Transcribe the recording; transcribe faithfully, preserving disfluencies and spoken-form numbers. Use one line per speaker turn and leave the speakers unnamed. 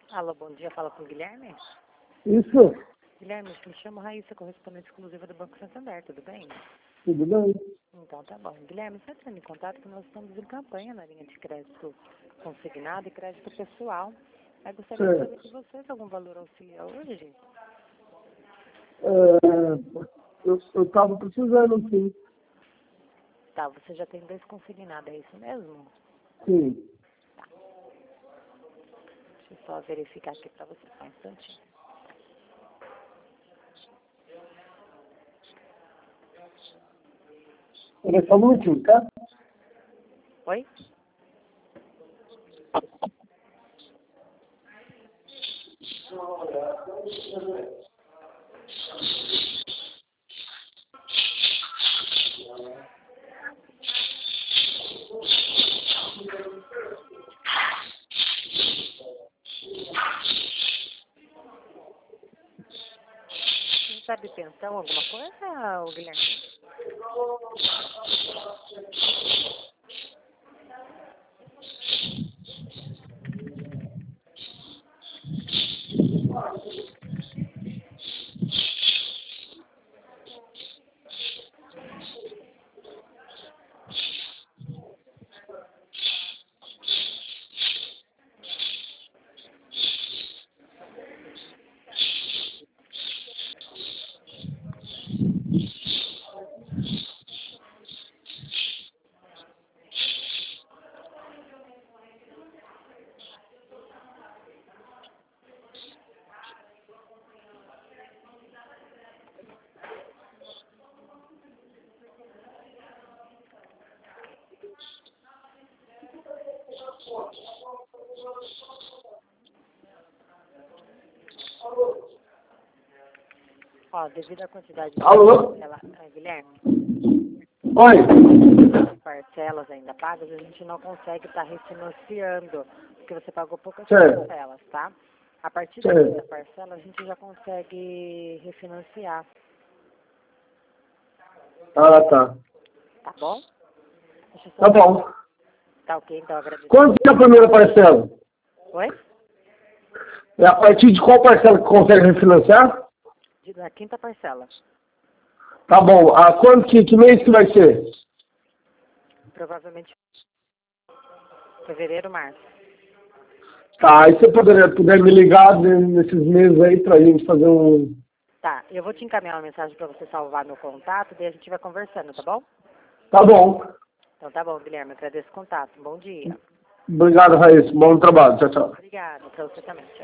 Alô, bom dia. Fala com o Guilherme.
Isso,
Guilherme, me chamo Raíssa, correspondente exclusiva do Banco Santander, tudo bem?
tudo bem?
Então tá bom. Guilherme, você está entrando em contato que nós estamos em campanha na linha de crédito consignado e crédito pessoal. Eu gostaria de saber
Certo.
se você tem algum valor auxiliar hoje.
É, eu estava precisando, sim.
Tá, você já tem dois consignados, é isso mesmo?
Sim.
Deixa eu só verificar aqui para você, só um instantinho.
Era só no último, tá?
Oi? Você sabe pensão, alguma coisa, ô Guilherme? Ó, devido à quantidade de
Alô?
parcela, ah, Guilherme,
Oi.
parcelas ainda pagas, a gente não consegue estar refinanciando, porque você pagou poucas
Certo.
parcelas, tá? A partir da
Certo.
quinta parcela, a gente já consegue refinanciar,
Ah, tá.
tá bom? Deixa eu só...
Tá bom.
Tá ok, então agradeço.
Quanto é a primeira parcela?
Oi?
É a partir de qual parcela que consegue refinanciar?
De- Da quinta parcela,
Tá bom. Ah, quanto que, que mês que vai ser?
provavelmente fevereiro, março.
Tá, aí você poderia, puder me ligar nesses meses aí pra gente fazer um...
Tá, eu vou te encaminhar uma mensagem para você salvar meu contato, daí a gente vai conversando, tá bom?
Tá bom.
Então tá bom, Guilherme, agradeço o contato. Bom dia.
Obrigado, Raíssa. Bom trabalho. Tchau, tchau.
Obrigada, para você também.